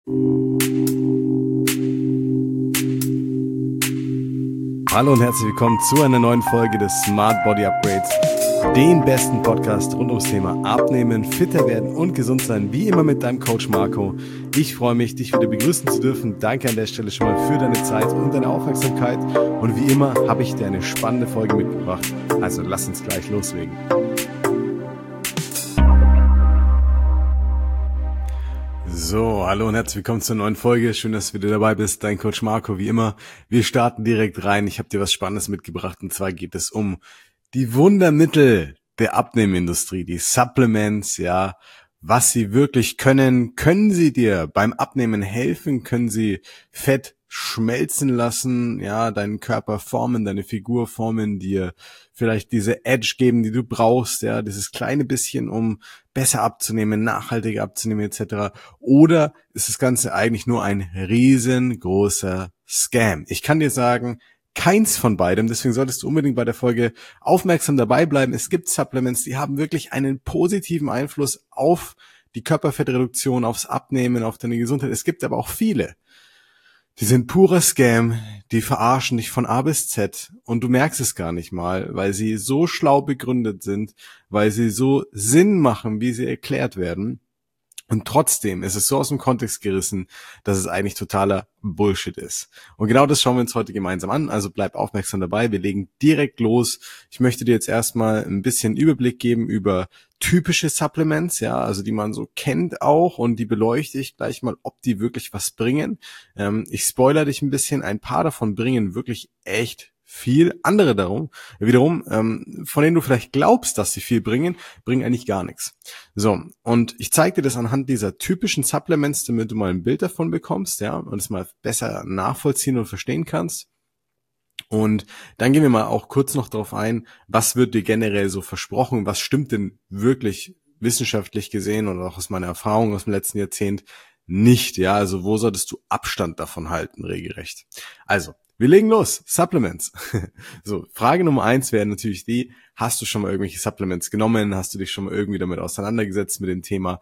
Hallo und herzlich willkommen zu einer neuen Folge des Smart Body Upgrades, dem besten Podcast rund ums Thema Abnehmen, fitter werden und gesund sein, wie immer mit deinem Coach Marco. Ich freue mich, dich wieder begrüßen zu dürfen. Danke an der Stelle schon mal für deine Zeit und deine Aufmerksamkeit. Und wie immer habe ich dir eine spannende Folge mitgebracht. Also lass uns gleich loslegen. So, hallo und herzlich willkommen zur neuen Folge. Schön, dass du wieder dabei bist. Dein Coach Marco, wie immer. Wir starten direkt rein. Ich habe dir was Spannendes mitgebracht und zwar geht es um die Wundermittel der Abnehmindustrie, die Supplements, ja, was sie wirklich können. Können sie dir beim Abnehmen helfen? Können sie Fett schmelzen lassen, ja, deinen Körper formen, deine Figur formen, dir vielleicht diese Edge geben, die du brauchst, ja, dieses kleine bisschen, um besser abzunehmen, nachhaltiger abzunehmen etc. Oder ist das Ganze eigentlich nur ein riesengroßer Scam? Ich kann dir sagen, keins von beidem, deswegen solltest du unbedingt bei der Folge aufmerksam dabei bleiben. Es gibt Supplements, die haben wirklich einen positiven Einfluss auf die Körperfettreduktion, aufs Abnehmen, auf deine Gesundheit. Es gibt aber auch viele, die sind purer Scam, die verarschen dich von A bis Z und du merkst es gar nicht mal, weil sie so schlau begründet sind, weil sie so Sinn machen, wie sie erklärt werden. Und trotzdem ist es so aus dem Kontext gerissen, dass es eigentlich totaler Bullshit ist. Und genau das schauen wir uns heute gemeinsam an. Also bleib aufmerksam dabei. Wir legen direkt los. Ich möchte dir jetzt erstmal ein bisschen Überblick geben über typische Supplements, ja, also die man so kennt auch, und die beleuchte ich gleich mal, ob die wirklich was bringen. Ich spoilere dich ein bisschen. Ein paar davon bringen wirklich echt viel. Andere wiederum, von denen du vielleicht glaubst, dass sie viel bringen, bringen eigentlich gar nichts. So, und ich zeige dir das anhand dieser typischen Supplements, damit du mal ein Bild davon bekommst, ja, und es mal besser nachvollziehen und verstehen kannst. Und dann gehen wir mal auch kurz noch darauf ein, was wird dir generell so versprochen, was stimmt denn wirklich wissenschaftlich gesehen oder auch aus meiner Erfahrung aus dem letzten Jahrzehnt nicht, ja, also wo solltest du Abstand davon halten, regelrecht. Also, wir legen los. Supplements. So, Frage Nummer 1 wäre natürlich die, hast du schon mal irgendwelche Supplements genommen? Hast du dich schon mal irgendwie damit auseinandergesetzt mit dem Thema?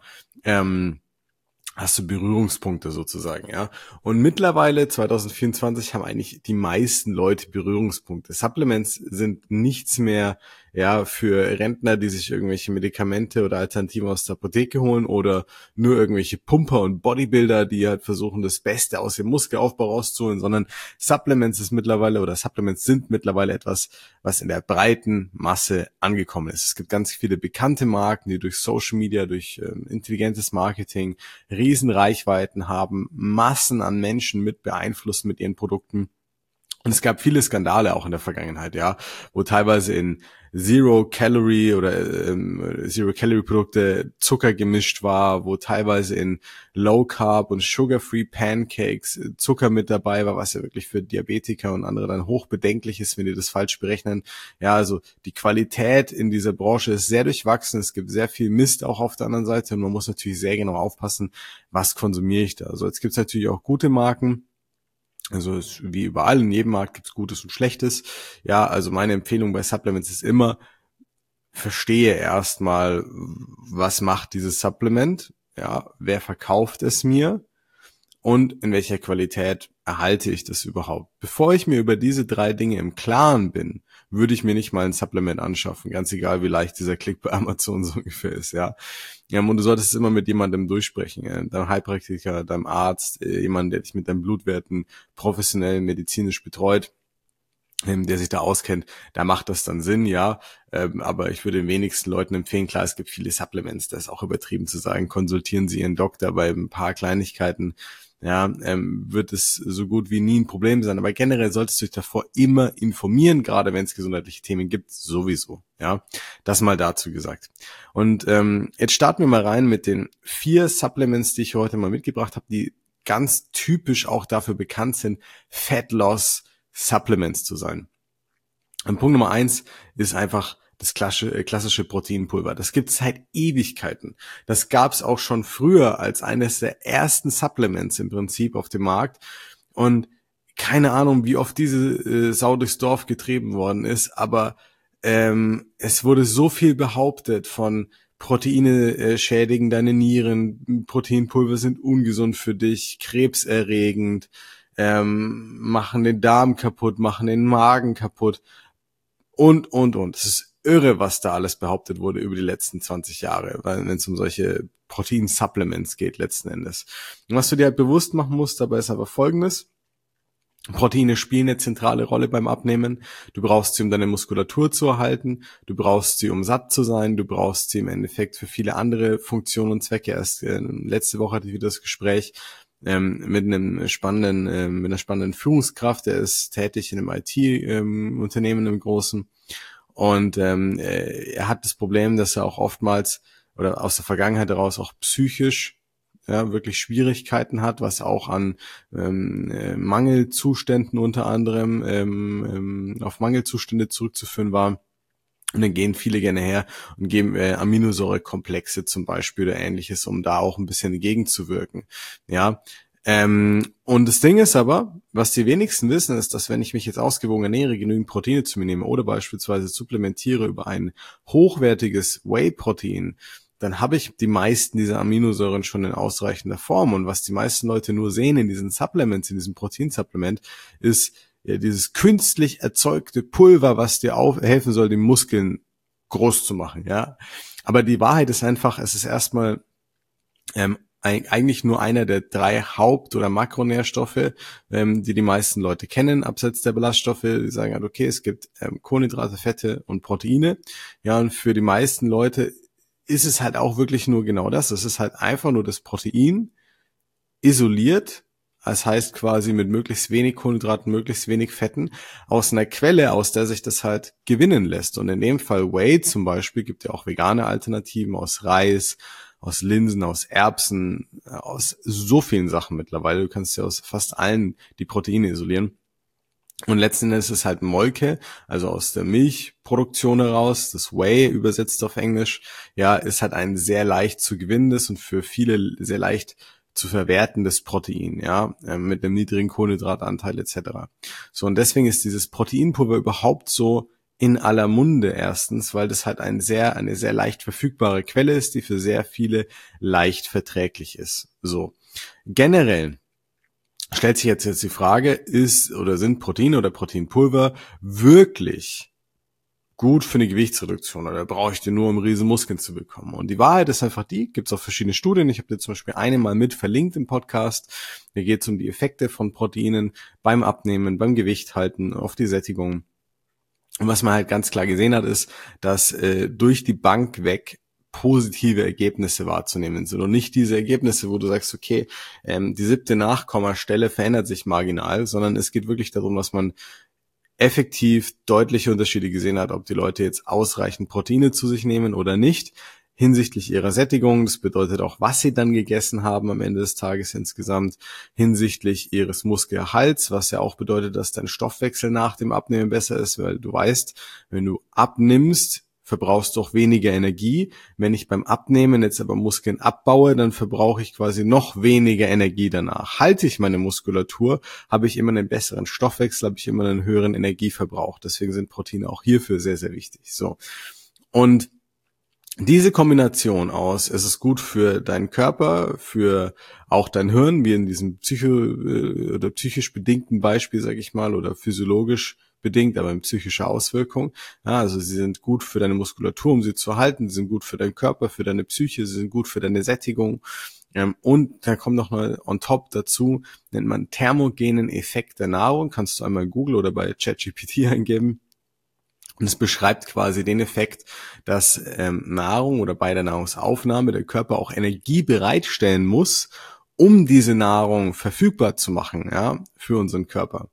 Hast du Berührungspunkte sozusagen, ja? Und mittlerweile, 2024, haben eigentlich die meisten Leute Berührungspunkte. Supplements sind nichts mehr, ja, für Rentner, die sich irgendwelche Medikamente oder Alternativen aus der Apotheke holen oder nur irgendwelche Pumper und Bodybuilder, die halt versuchen, das Beste aus ihrem Muskelaufbau rauszuholen, sondern Supplements sind mittlerweile etwas, was in der breiten Masse angekommen ist. Es gibt ganz viele bekannte Marken, die durch Social Media, durch intelligentes Marketing riesen Reichweiten haben, Massen an Menschen mit beeinflussen mit ihren Produkten. Und es gab viele Skandale auch in der Vergangenheit, ja, wo teilweise in Zero-Calorie Produkte Zucker gemischt war, wo teilweise in Low-Carb und Sugar-Free Pancakes Zucker mit dabei war, was ja wirklich für Diabetiker und andere dann hochbedenklich ist, wenn die das falsch berechnen. Ja, also die Qualität in dieser Branche ist sehr durchwachsen. Es gibt sehr viel Mist auch auf der anderen Seite und man muss natürlich sehr genau aufpassen, was konsumiere ich da. Also jetzt gibt es natürlich auch gute Marken. Also wie überall, in jedem Markt gibt's Gutes und Schlechtes. Ja, also meine Empfehlung bei Supplements ist immer, verstehe erstmal, was macht dieses Supplement, ja, wer verkauft es mir und in welcher Qualität erhalte ich das überhaupt. Bevor ich mir über diese 3 Dinge im Klaren bin, würde ich mir nicht mal ein Supplement anschaffen, ganz egal, wie leicht dieser Klick bei Amazon so ungefähr ist, ja. Ja, und du solltest es immer mit jemandem durchsprechen, deinem Heilpraktiker, deinem Arzt, jemand, der dich mit deinen Blutwerten professionell medizinisch betreut, der sich da auskennt, da macht das dann Sinn, ja, aber ich würde den wenigsten Leuten empfehlen, klar, es gibt viele Supplements, das ist auch übertrieben zu sagen, konsultieren Sie Ihren Doktor bei ein paar Kleinigkeiten, ja, wird es so gut wie nie ein Problem sein, aber generell solltest du dich davor immer informieren, gerade wenn es gesundheitliche Themen gibt, sowieso, ja, das mal dazu gesagt. Und jetzt starten wir mal rein mit den 4 Supplements, die ich heute mal mitgebracht habe, die ganz typisch auch dafür bekannt sind, Fat Loss Supplements zu sein. Und Punkt Nummer 1 ist einfach das klassische Proteinpulver. Das gibt es seit Ewigkeiten. Das gab es auch schon früher als eines der ersten Supplements im Prinzip auf dem Markt. Und keine Ahnung, wie oft diese Sau durchs Dorf getrieben worden ist, aber es wurde so viel behauptet von Proteine schädigen deine Nieren, Proteinpulver sind ungesund für dich, krebserregend, machen den Darm kaputt, machen den Magen kaputt und. Es ist irre, was da alles behauptet wurde über die letzten 20 Jahre, wenn es um solche Protein-Supplements geht letzten Endes. Und was du dir halt bewusst machen musst, dabei ist aber Folgendes: Proteine spielen eine zentrale Rolle beim Abnehmen. Du brauchst sie, um deine Muskulatur zu erhalten. Du brauchst sie, um satt zu sein. Du brauchst sie im Endeffekt für viele andere Funktionen und Zwecke. Erst letzte Woche hatte ich wieder das Gespräch mit einer spannenden Führungskraft. Der ist tätig in einem IT-Unternehmen im Großen. Und er hat das Problem, dass er auch oftmals oder aus der Vergangenheit heraus auch psychisch wirklich Schwierigkeiten hat, was auch an Mangelzuständen unter anderem auf Mangelzustände zurückzuführen war. Und dann gehen viele gerne her und geben Aminosäurekomplexe zum Beispiel oder Ähnliches, um da auch ein bisschen gegenzuwirken. Ja. Und das Ding ist aber, was die wenigsten wissen, ist, dass wenn ich mich jetzt ausgewogen ernähre, genügend Proteine zu mir nehme oder beispielsweise supplementiere über ein hochwertiges Whey-Protein, dann habe ich die meisten dieser Aminosäuren schon in ausreichender Form. Und was die meisten Leute nur sehen in diesen Supplements, in diesem Proteinsupplement, ist dieses künstlich erzeugte Pulver, was dir helfen soll, die Muskeln groß zu machen. Ja, aber die Wahrheit ist einfach, es ist erstmal eigentlich nur einer der 3 Haupt- oder Makronährstoffe, die meisten Leute kennen, abseits der Ballaststoffe. Die sagen halt, okay, es gibt Kohlenhydrate, Fette und Proteine. Ja, und für die meisten Leute ist es halt auch wirklich nur genau das. Es ist halt einfach nur das Protein isoliert, das heißt quasi mit möglichst wenig Kohlenhydraten, möglichst wenig Fetten, aus einer Quelle, aus der sich das halt gewinnen lässt. Und in dem Fall Whey zum Beispiel, gibt ja auch vegane Alternativen aus Reis, aus Linsen, aus Erbsen, aus so vielen Sachen mittlerweile. Du kannst ja aus fast allen die Proteine isolieren. Und letzten Endes ist es halt Molke, also aus der Milchproduktion heraus, das Whey übersetzt auf Englisch, ja, ist halt ein sehr leicht zu gewinnendes und für viele sehr leicht zu verwertendes Protein, ja, mit einem niedrigen Kohlenhydratanteil etc. So, und deswegen ist dieses Proteinpulver überhaupt so in aller Munde erstens, weil das halt eine sehr leicht verfügbare Quelle ist, die für sehr viele leicht verträglich ist. So, generell stellt sich jetzt die Frage, sind Proteine oder Proteinpulver wirklich gut für eine Gewichtsreduktion oder brauche ich die nur, um riesen Muskeln zu bekommen? Und die Wahrheit ist einfach gibt's auch verschiedene Studien. Ich habe dir zum Beispiel eine mal mit verlinkt im Podcast. Hier geht es um die Effekte von Proteinen beim Abnehmen, beim Gewicht halten, auf die Sättigung. Und was man halt ganz klar gesehen hat, ist, dass durch die Bank weg positive Ergebnisse wahrzunehmen sind und nicht diese Ergebnisse, wo du sagst, okay, die 7. Nachkommastelle verändert sich marginal, sondern es geht wirklich darum, dass man effektiv deutliche Unterschiede gesehen hat, ob die Leute jetzt ausreichend Proteine zu sich nehmen oder nicht, hinsichtlich ihrer Sättigung. Das bedeutet auch, was sie dann gegessen haben am Ende des Tages insgesamt, hinsichtlich ihres Muskelerhalts, was ja auch bedeutet, dass dein Stoffwechsel nach dem Abnehmen besser ist, weil du weißt, wenn du abnimmst, verbrauchst du auch weniger Energie. Wenn ich beim Abnehmen jetzt aber Muskeln abbaue, dann verbrauche ich quasi noch weniger Energie danach. Halte ich meine Muskulatur, habe ich immer einen besseren Stoffwechsel, habe ich immer einen höheren Energieverbrauch. Deswegen sind Proteine auch hierfür sehr, sehr wichtig. So. Und diese Kombination aus, es ist gut für deinen Körper, für auch dein Hirn, wie in diesem oder psychisch bedingten Beispiel, sage ich mal, oder physiologisch bedingt, aber in psychischer Auswirkung. Ja, also sie sind gut für deine Muskulatur, um sie zu halten, sie sind gut für deinen Körper, für deine Psyche, sie sind gut für deine Sättigung. Und da kommt noch mal on top dazu, nennt man thermogenen Effekt der Nahrung, kannst du einmal Google oder bei ChatGPT eingeben. Und es beschreibt quasi den Effekt, dass Nahrung oder bei der Nahrungsaufnahme der Körper auch Energie bereitstellen muss, um diese Nahrung verfügbar zu machen, ja, für unseren Körper.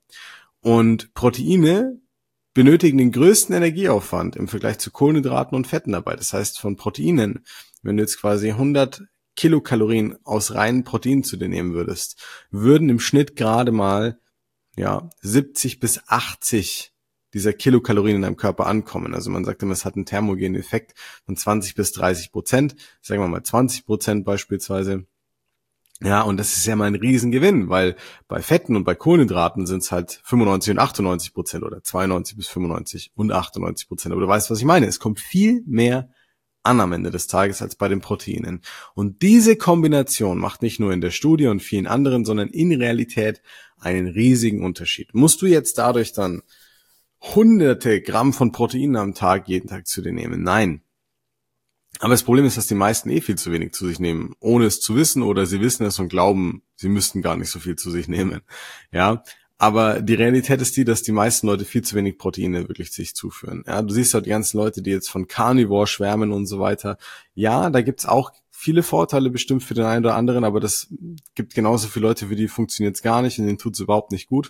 Und Proteine benötigen den größten Energieaufwand im Vergleich zu Kohlenhydraten und Fetten dabei. Das heißt, von Proteinen, wenn du jetzt quasi 100 Kilokalorien aus reinen Proteinen zu dir nehmen würdest, würden im Schnitt gerade mal 70 bis 80 dieser Kilokalorien in deinem Körper ankommen. Also man sagt immer, es hat einen thermogenen Effekt von 20-30%, sagen wir mal 20% beispielsweise. Ja, und das ist ja mal ein Riesengewinn, weil bei Fetten und bei Kohlenhydraten sind es halt 95 und 98% oder 92 bis 95 und 98%. Aber du weißt, was ich meine. Es kommt viel mehr an am Ende des Tages als bei den Proteinen. Und diese Kombination macht nicht nur in der Studie und vielen anderen, sondern in Realität einen riesigen Unterschied. Musst du jetzt dadurch dann hunderte Gramm von Proteinen am Tag jeden Tag zu dir nehmen? Nein. Aber das Problem ist, dass die meisten viel zu wenig zu sich nehmen, ohne es zu wissen, oder sie wissen es und glauben, sie müssten gar nicht so viel zu sich nehmen. Ja, aber die Realität ist die, dass die meisten Leute viel zu wenig Proteine wirklich sich zuführen. Ja, du siehst halt die ganzen Leute, die jetzt von Carnivore schwärmen und so weiter. Ja, da gibt's auch viele Vorteile bestimmt für den einen oder anderen, aber das gibt genauso viele Leute, für die funktioniert's gar nicht und denen tut's überhaupt nicht gut.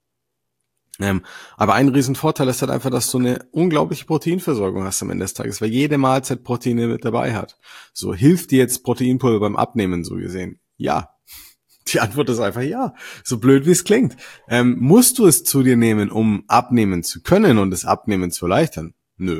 Aber ein Riesenvorteil ist halt einfach, dass du eine unglaubliche Proteinversorgung hast am Ende des Tages, weil jede Mahlzeit Proteine mit dabei hat. So, hilft dir jetzt Proteinpulver beim Abnehmen, so gesehen? Ja. Die Antwort ist einfach ja. So blöd, wie es klingt. Musst du es zu dir nehmen, um abnehmen zu können und das Abnehmen zu erleichtern? Nö.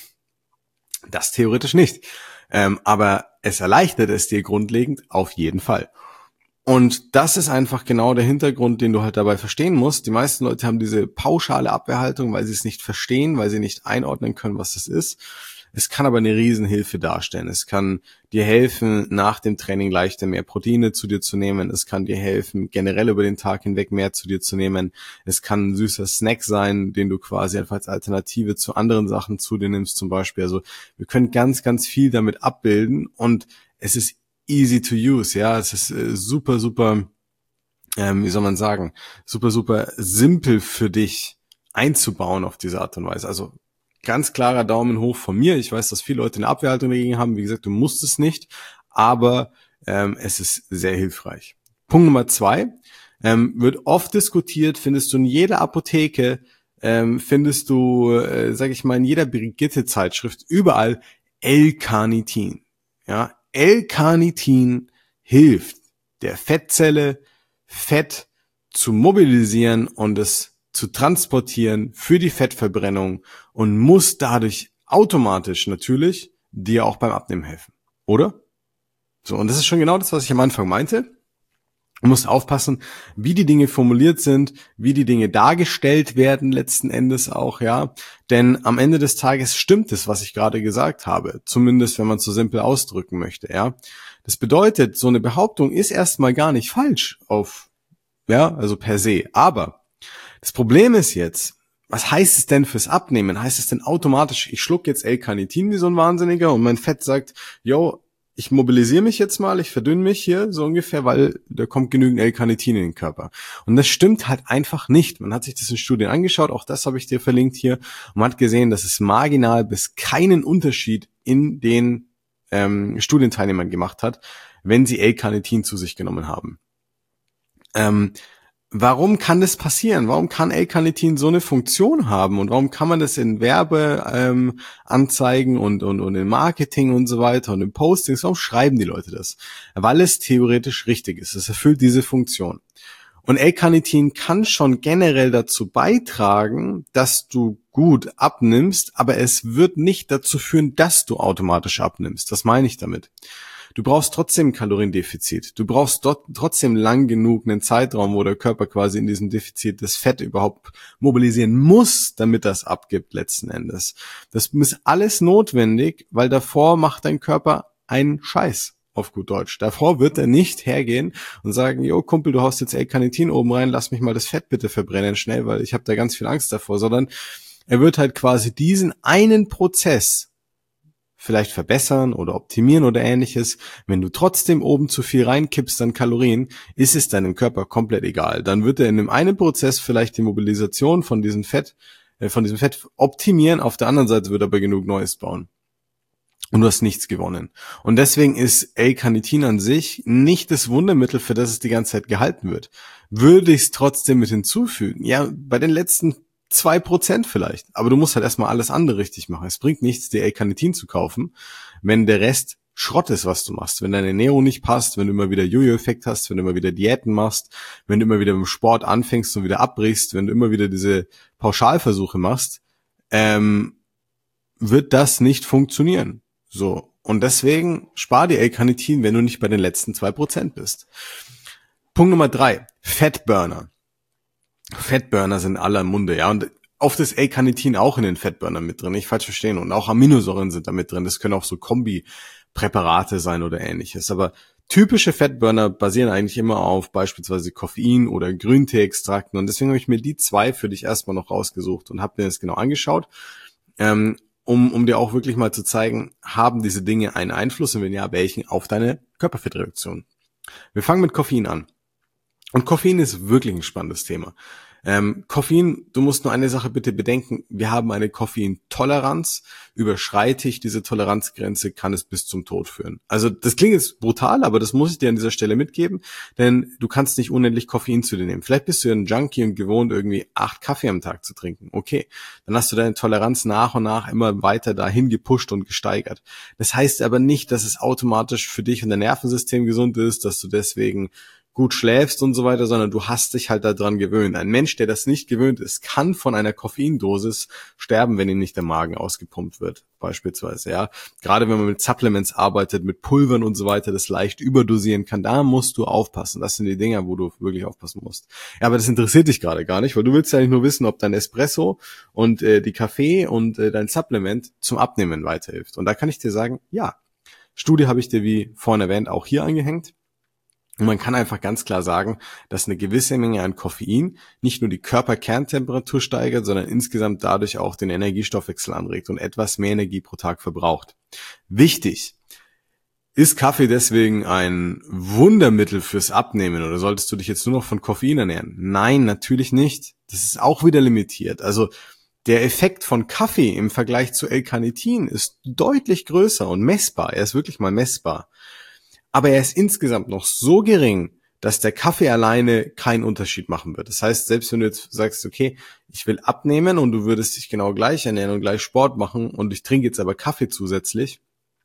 Das theoretisch nicht. Aber es erleichtert es dir grundlegend auf jeden Fall. Und das ist einfach genau der Hintergrund, den du halt dabei verstehen musst. Die meisten Leute haben diese pauschale Abwehrhaltung, weil sie es nicht verstehen, weil sie nicht einordnen können, was das ist. Es kann aber eine Riesenhilfe darstellen. Es kann dir helfen, nach dem Training leichter mehr Proteine zu dir zu nehmen. Es kann dir helfen, generell über den Tag hinweg mehr zu dir zu nehmen. Es kann ein süßer Snack sein, den du quasi einfach als Alternative zu anderen Sachen zu dir nimmst zum Beispiel. Also wir können ganz, ganz viel damit abbilden und es ist easy to use, ja, es ist super, wie soll man sagen, super simpel für dich einzubauen auf diese Art und Weise. Also ganz klarer Daumen hoch von mir. Ich weiß, dass viele Leute eine Abwehrhaltung dagegen haben. Wie gesagt, du musst es nicht, aber es ist sehr hilfreich. Punkt Nummer 2, wird oft diskutiert, findest du in jeder Apotheke, findest du, sag ich mal, in jeder Brigitte-Zeitschrift überall L-Carnitin, ja, L-Carnitin hilft der Fettzelle, Fett zu mobilisieren und es zu transportieren für die Fettverbrennung und muss dadurch automatisch natürlich dir auch beim Abnehmen helfen, oder? So, und das ist schon genau das, was ich am Anfang meinte. Du musst aufpassen, wie die Dinge formuliert sind, wie die Dinge dargestellt werden letzten Endes auch, ja. Denn am Ende des Tages stimmt es, was ich gerade gesagt habe. Zumindest, wenn man es so simpel ausdrücken möchte, ja. Das bedeutet, so eine Behauptung ist erstmal gar nicht falsch also per se. Aber das Problem ist jetzt, was heißt es denn fürs Abnehmen? Heißt es denn automatisch, ich schluck jetzt L-Carnitin wie so ein Wahnsinniger und mein Fett sagt, yo, ich mobilisiere mich jetzt mal, ich verdünne mich hier so ungefähr, weil da kommt genügend L-Carnitin in den Körper. Und das stimmt halt einfach nicht. Man hat sich das in Studien angeschaut, auch das habe ich dir verlinkt hier, und man hat gesehen, dass es marginal bis keinen Unterschied in den Studienteilnehmern gemacht hat, wenn sie L-Carnitin zu sich genommen haben. Warum kann das passieren? Warum kann L-Carnitin so eine Funktion haben und warum kann man das in Werbeanzeigen und in Marketing und so weiter und in Postings, warum schreiben die Leute das? Weil es theoretisch richtig ist. Es erfüllt diese Funktion. Und L-Carnitin kann schon generell dazu beitragen, dass du gut abnimmst, aber es wird nicht dazu führen, dass du automatisch abnimmst. Was meine ich damit? Du brauchst trotzdem ein Kaloriendefizit. Du brauchst trotzdem lang genug einen Zeitraum, wo der Körper quasi in diesem Defizit das Fett überhaupt mobilisieren muss, damit das abgibt letzten Endes. Das ist alles notwendig, weil davor macht dein Körper einen Scheiß, auf gut Deutsch. Davor wird er nicht hergehen und sagen, jo Kumpel, du haust jetzt L-Carnitin oben rein, lass mich mal das Fett bitte verbrennen schnell, weil ich habe da ganz viel Angst davor, sondern er wird halt quasi diesen einen Prozess vielleicht verbessern oder optimieren oder ähnliches. Wenn du trotzdem oben zu viel reinkippst an Kalorien, ist es deinem Körper komplett egal. Dann wird er in dem einen Prozess vielleicht die Mobilisation von diesem Fett optimieren, auf der anderen Seite wird er aber genug Neues bauen. Und du hast nichts gewonnen. Und deswegen ist L-Carnitin an sich nicht das Wundermittel, für das es die ganze Zeit gehalten wird. Würde ich es trotzdem mit hinzufügen? Ja, bei den letzten 2% vielleicht. Aber du musst halt erstmal alles andere richtig machen. Es bringt nichts, dir L-Carnitin zu kaufen, wenn der Rest Schrott ist, was du machst. Wenn deine Ernährung nicht passt, wenn du immer wieder Jojo-Effekt hast, wenn du immer wieder Diäten machst, wenn du immer wieder mit dem Sport anfängst und wieder abbrichst, wenn du immer wieder diese Pauschalversuche machst, wird das nicht funktionieren. So. Und deswegen spar dir L-Carnitin, wenn du nicht bei den letzten 2% bist. Punkt Nummer 3. Fettburner. Fettburner sind in aller Munde, ja. Und oft ist L-Carnitin auch in den Fettburnern mit drin, nicht falsch verstehen. Und auch Aminosäuren sind da mit drin. Das können auch so Kombipräparate sein oder ähnliches. Aber typische Fettburner basieren eigentlich immer auf beispielsweise Koffein oder Grünteeextrakten. Und deswegen habe ich mir die 2 für dich erstmal noch rausgesucht und habe mir das genau angeschaut, um dir auch wirklich mal zu zeigen, haben diese Dinge einen Einfluss und wenn ja, welchen auf deine Körperfettreduktion. Wir fangen mit Koffein an. Und Koffein ist wirklich ein spannendes Thema. Koffein, du musst nur eine Sache bitte bedenken, wir haben eine Koffeintoleranz, überschreite ich diese Toleranzgrenze, kann es bis zum Tod führen. Also das klingt jetzt brutal, aber das muss ich dir an dieser Stelle mitgeben, denn du kannst nicht unendlich Koffein zu dir nehmen. Vielleicht bist du ein Junkie und gewohnt, irgendwie 8 Kaffee am Tag zu trinken. Okay, dann hast du deine Toleranz nach und nach immer weiter dahin gepusht und gesteigert. Das heißt aber nicht, dass es automatisch für dich und dein Nervensystem gesund ist, dass du deswegen gut schläfst und so weiter, sondern du hast dich halt daran gewöhnt. Ein Mensch, der das nicht gewöhnt ist, kann von einer Koffeindosis sterben, wenn ihm nicht der Magen ausgepumpt wird, beispielsweise, ja. Gerade wenn man mit Supplements arbeitet, mit Pulvern und so weiter, das leicht überdosieren kann, da musst du aufpassen. Das sind die Dinger, wo du wirklich aufpassen musst. Ja, aber das interessiert dich gerade gar nicht, weil du willst ja eigentlich nur wissen, ob dein Espresso und die Kaffee und dein Supplement zum Abnehmen weiterhilft. Und da kann ich dir sagen, ja. Studie habe ich dir, wie vorhin erwähnt, auch hier angehängt. Und man kann einfach ganz klar sagen, dass eine gewisse Menge an Koffein nicht nur die Körperkerntemperatur steigert, sondern insgesamt dadurch auch den Energiestoffwechsel anregt und etwas mehr Energie pro Tag verbraucht. Wichtig: Ist Kaffee deswegen ein Wundermittel fürs Abnehmen oder solltest du dich jetzt nur noch von Koffein ernähren? Nein, natürlich nicht. Das ist auch wieder limitiert. Also der Effekt von Kaffee im Vergleich zu L-Carnitin ist deutlich größer und messbar. Er ist wirklich mal messbar. Aber er ist insgesamt noch so gering, dass der Kaffee alleine keinen Unterschied machen wird. Das heißt, selbst wenn du jetzt sagst, okay, ich will abnehmen und du würdest dich genau gleich ernähren und gleich Sport machen und ich trinke jetzt aber Kaffee zusätzlich,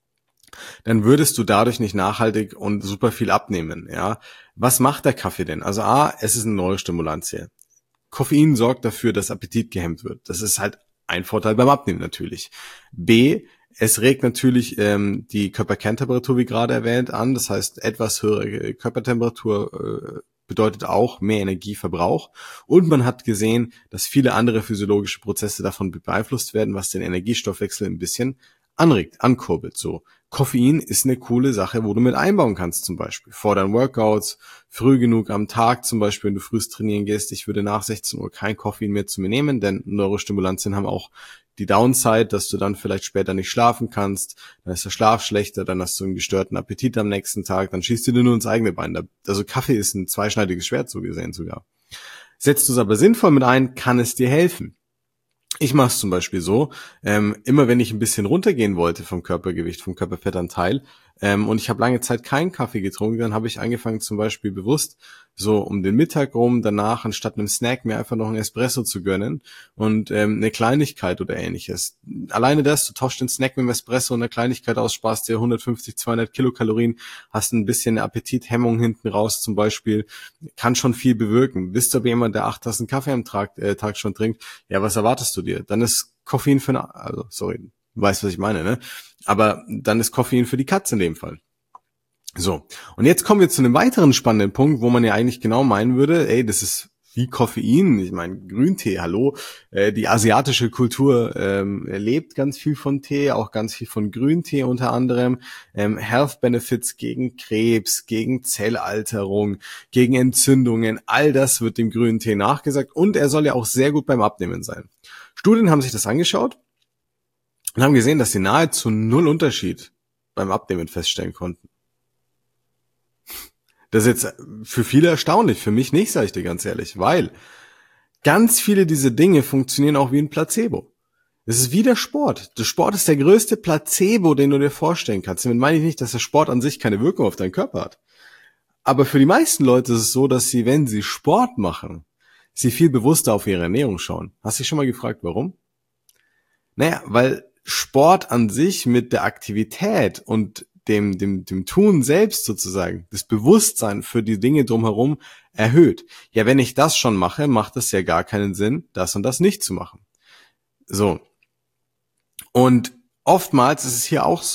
dann würdest du dadurch nicht nachhaltig und super viel abnehmen. Ja, was macht der Kaffee denn? Also A, es ist ein Neurostimulantia. Koffein sorgt dafür, dass Appetit gehemmt wird. Das ist halt ein Vorteil beim Abnehmen natürlich. B, es regt natürlich die Körperkerntemperatur, wie gerade erwähnt, an. Das heißt, etwas höhere Körpertemperatur bedeutet auch mehr Energieverbrauch. Und man hat gesehen, dass viele andere physiologische Prozesse davon beeinflusst werden, was den Energiestoffwechsel ein bisschen anregt, ankurbelt. So, Koffein ist eine coole Sache, wo du mit einbauen kannst, zum Beispiel vor deinen Workouts, früh genug am Tag, zum Beispiel, wenn du frühst trainieren gehst. Ich würde nach 16 Uhr kein Koffein mehr zu mir nehmen, denn Neurostimulantien haben auch die Downside, dass du dann vielleicht später nicht schlafen kannst, dann ist der Schlaf schlechter, dann hast du einen gestörten Appetit am nächsten Tag, dann schießt du dir nur ins eigene Bein. Also Kaffee ist ein zweischneidiges Schwert, so gesehen sogar. Setzt du es aber sinnvoll mit ein, kann es dir helfen. Ich mache es zum Beispiel so, immer wenn ich ein bisschen runtergehen wollte vom Körpergewicht, vom Körperfettanteil, und ich habe lange Zeit keinen Kaffee getrunken, dann habe ich angefangen zum Beispiel bewusst so um den Mittag rum, danach anstatt einem Snack mir einfach noch einen Espresso zu gönnen und eine Kleinigkeit oder ähnliches. Alleine das, du tauschst den Snack mit dem Espresso und eine Kleinigkeit aus, sparst dir 150, 200 Kilokalorien, hast ein bisschen Appetithemmung hinten raus zum Beispiel, kann schon viel bewirken. Bist du aber jemand, der 8 Tassen Kaffee am Tag schon trinkt, ja, was erwartest du dir? Dann ist Koffein du weißt, was ich meine, ne? Aber dann ist Koffein für die Katz in dem Fall. So, und jetzt kommen wir zu einem weiteren spannenden Punkt, wo man ja eigentlich genau meinen würde, ey, das ist wie Koffein. Ich meine, Grüntee, hallo. Die asiatische Kultur lebt ganz viel von Tee, auch ganz viel von Grüntee unter anderem. Health Benefits gegen Krebs, gegen Zellalterung, gegen Entzündungen, all das wird dem Grüntee nachgesagt und er soll ja auch sehr gut beim Abnehmen sein. Studien haben sich das angeschaut und haben gesehen, dass sie nahezu null Unterschied beim Abnehmen feststellen konnten. Das ist jetzt für viele erstaunlich, für mich nicht, sage ich dir ganz ehrlich, weil ganz viele dieser Dinge funktionieren auch wie ein Placebo. Es ist wie der Sport. Der Sport ist der größte Placebo, den du dir vorstellen kannst. Damit meine ich nicht, dass der Sport an sich keine Wirkung auf deinen Körper hat. Aber für die meisten Leute ist es so, dass sie, wenn sie Sport machen, sie viel bewusster auf ihre Ernährung schauen. Hast du dich schon mal gefragt, warum? Naja, weil Sport an sich mit der Aktivität und dem Tun selbst sozusagen, das Bewusstsein für die Dinge drumherum erhöht. Ja, wenn ich das schon mache, macht es ja gar keinen Sinn, das und das nicht zu machen. So. Und oftmals ist es hier auch so.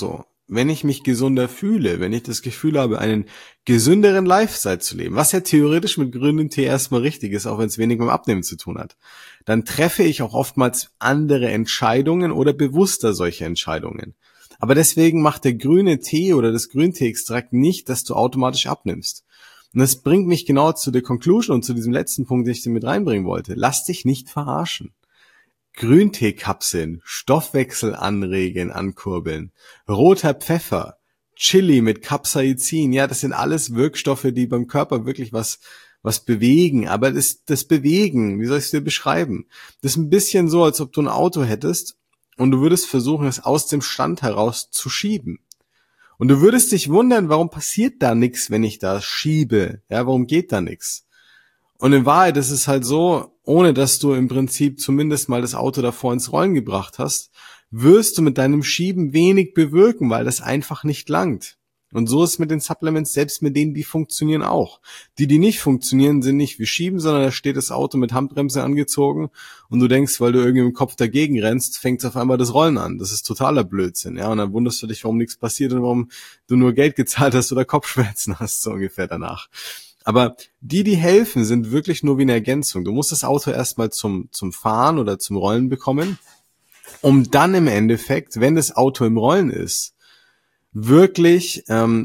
wenn ich mich gesunder fühle, wenn ich das Gefühl habe, einen gesünderen Lifestyle zu leben, was ja theoretisch mit grünem Tee erstmal richtig ist, auch wenn es wenig mit dem Abnehmen zu tun hat, dann treffe ich auch oftmals andere Entscheidungen oder bewusster solche Entscheidungen. Aber deswegen macht der grüne Tee oder das Grüntee-Extrakt nicht, dass du automatisch abnimmst. Und das bringt mich genau zu der Conclusion und zu diesem letzten Punkt, den ich dir mit reinbringen wollte. Lass dich nicht verarschen. Grünteekapseln, Stoffwechsel anregen, ankurbeln, roter Pfeffer, Chili mit Capsaicin, ja, das sind alles Wirkstoffe, die beim Körper wirklich was bewegen, aber das Bewegen, wie soll ich es dir beschreiben? Das ist ein bisschen so, als ob du ein Auto hättest und du würdest versuchen, es aus dem Stand heraus zu schieben. Und du würdest dich wundern, warum passiert da nichts, wenn ich da schiebe? Ja, warum geht da nichts? Und in Wahrheit ist es halt so, ohne dass du im Prinzip zumindest mal das Auto davor ins Rollen gebracht hast, wirst du mit deinem Schieben wenig bewirken, weil das einfach nicht langt. Und so ist es mit den Supplements, selbst mit denen, die funktionieren auch. Die nicht funktionieren, sind nicht wie Schieben, sondern da steht das Auto mit Handbremse angezogen und du denkst, weil du irgendwie im Kopf dagegen rennst, fängt auf einmal das Rollen an. Das ist totaler Blödsinn, ja. Und dann wunderst du dich, warum nichts passiert und warum du nur Geld gezahlt hast oder Kopfschmerzen hast, so ungefähr danach. Aber die helfen, sind wirklich nur wie eine Ergänzung. Du musst das Auto erstmal zum Fahren oder zum Rollen bekommen, um dann im Endeffekt, wenn das Auto im Rollen ist, wirklich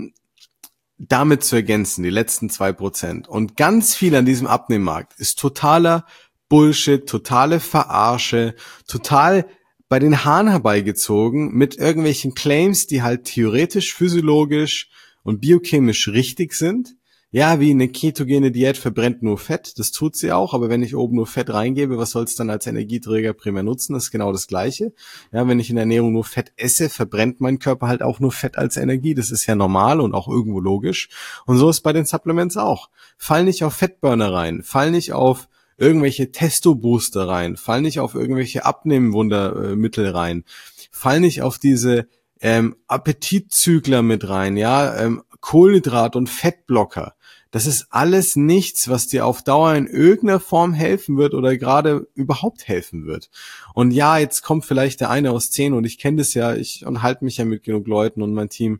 damit zu ergänzen, die letzten 2%. Und ganz viel an diesem Abnehmmarkt ist totaler Bullshit, totale Verarsche, total bei den Haaren herbeigezogen mit irgendwelchen Claims, die halt theoretisch, physiologisch und biochemisch richtig sind. Ja, wie eine ketogene Diät verbrennt nur Fett, das tut sie auch, aber wenn ich oben nur Fett reingebe, was soll es dann als Energieträger primär nutzen? Das ist genau das Gleiche. Ja, wenn ich in der Ernährung nur Fett esse, verbrennt mein Körper halt auch nur Fett als Energie. Das ist ja normal und auch irgendwo logisch. Und so ist bei den Supplements auch. Fall nicht auf Fettburner rein, fall nicht auf irgendwelche Testo-Booster rein, fall nicht auf irgendwelche Abnehmwundermittel rein, fall nicht auf diese Appetitzügler mit rein, ja, Kohlenhydrat- und Fettblocker. Das ist alles nichts, was dir auf Dauer in irgendeiner Form helfen wird oder gerade überhaupt helfen wird. Und ja, jetzt kommt vielleicht der eine aus 10 und ich kenne das ja, ich unterhalte mich ja mit genug Leuten und mein Team,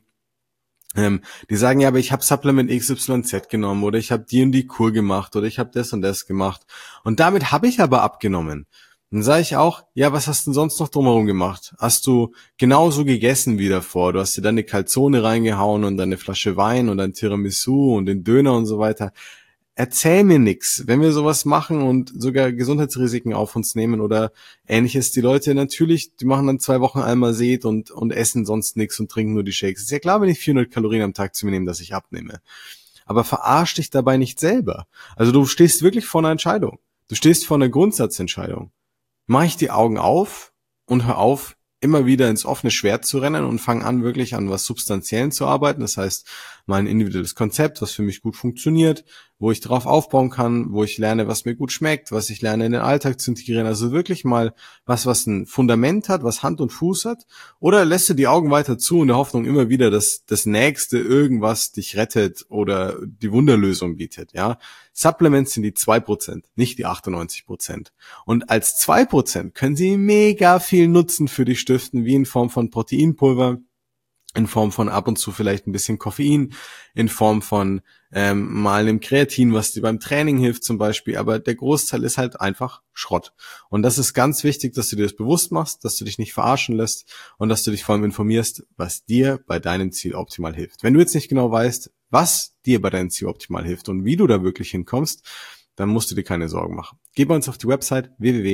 die sagen, ja, aber ich habe Supplement XYZ genommen oder ich habe die und die Kur gemacht oder ich habe das und das gemacht und damit habe ich aber abgenommen. Dann sage ich auch, ja, was hast du denn sonst noch drumherum gemacht? Hast du genauso gegessen wie davor? Du hast dir dann eine Calzone reingehauen und dann eine Flasche Wein und ein Tiramisu und den Döner und so weiter. Erzähl mir nix. Wenn wir sowas machen und sogar Gesundheitsrisiken auf uns nehmen oder ähnliches, die Leute natürlich, die machen dann 2 Wochen Almazet und essen sonst nix und trinken nur die Shakes. Ist ja klar, wenn ich 400 Kalorien am Tag zu mir nehme, dass ich abnehme. Aber verarsch dich dabei nicht selber. Also du stehst wirklich vor einer Entscheidung. Du stehst vor einer Grundsatzentscheidung. Mache ich die Augen auf und hör auf, immer wieder ins offene Schwert zu rennen und fange an, wirklich an was Substanziellen zu arbeiten. Das heißt, mein individuelles Konzept, was für mich gut funktioniert, wo ich drauf aufbauen kann, wo ich lerne, was mir gut schmeckt, was ich lerne in den Alltag zu integrieren. Also wirklich mal was ein Fundament hat, was Hand und Fuß hat. Oder lässt du die Augen weiter zu in der Hoffnung immer wieder, dass das Nächste irgendwas dich rettet oder die Wunderlösung bietet, ja. Supplements sind die 2%, nicht die 98%. Und als 2% können sie mega viel Nutzen für dich stiften, wie in Form von Proteinpulver, in Form von ab und zu vielleicht ein bisschen Koffein, in Form von mal einem Kreatin, was dir beim Training hilft zum Beispiel, aber der Großteil ist halt einfach Schrott. Und das ist ganz wichtig, dass du dir das bewusst machst, dass du dich nicht verarschen lässt und dass du dich vor allem informierst, was dir bei deinem Ziel optimal hilft. Wenn du jetzt nicht genau weißt, was dir bei deinem Ziel optimal hilft und wie du da wirklich hinkommst, dann musst du dir keine Sorgen machen. Geh bei uns auf die Website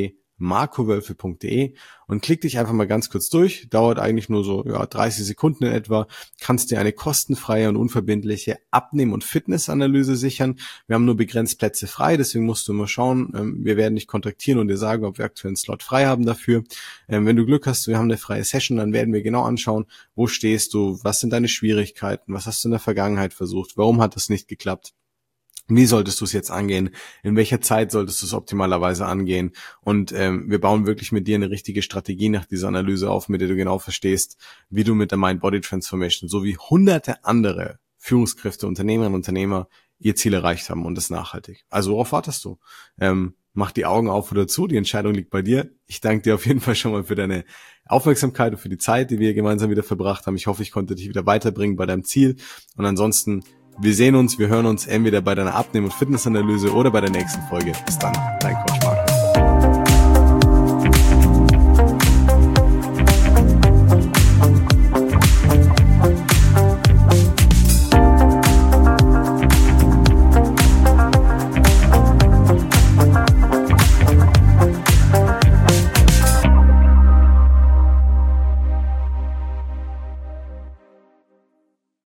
www.markowölfe.de und klick dich einfach mal ganz kurz durch. Dauert eigentlich nur so 30 Sekunden in etwa. Kannst dir eine kostenfreie und unverbindliche Abnehmen- und Fitnessanalyse sichern. Wir haben nur begrenzt Plätze frei, deswegen musst du mal schauen. Wir werden dich kontaktieren und dir sagen, ob wir aktuell einen Slot frei haben dafür. Wenn du Glück hast, wir haben eine freie Session, dann werden wir genau anschauen, wo stehst du, was sind deine Schwierigkeiten, was hast du in der Vergangenheit versucht, warum hat das nicht geklappt. Wie solltest du es jetzt angehen? In welcher Zeit solltest du es optimalerweise angehen? Und wir bauen wirklich mit dir eine richtige Strategie nach dieser Analyse auf, mit der du genau verstehst, wie du mit der Mind-Body-Transformation sowie hunderte andere Führungskräfte, Unternehmerinnen und Unternehmer ihr Ziel erreicht haben und das nachhaltig. Also worauf wartest du? mach die Augen auf oder zu, die Entscheidung liegt bei dir. Ich danke dir auf jeden Fall schon mal für deine Aufmerksamkeit und für die Zeit, die wir gemeinsam wieder verbracht haben. Ich hoffe, ich konnte dich wieder weiterbringen bei deinem Ziel. Und ansonsten, wir sehen uns, wir hören uns entweder bei deiner Abnehmen- und Fitnessanalyse oder bei der nächsten Folge. Bis dann, dein Coach.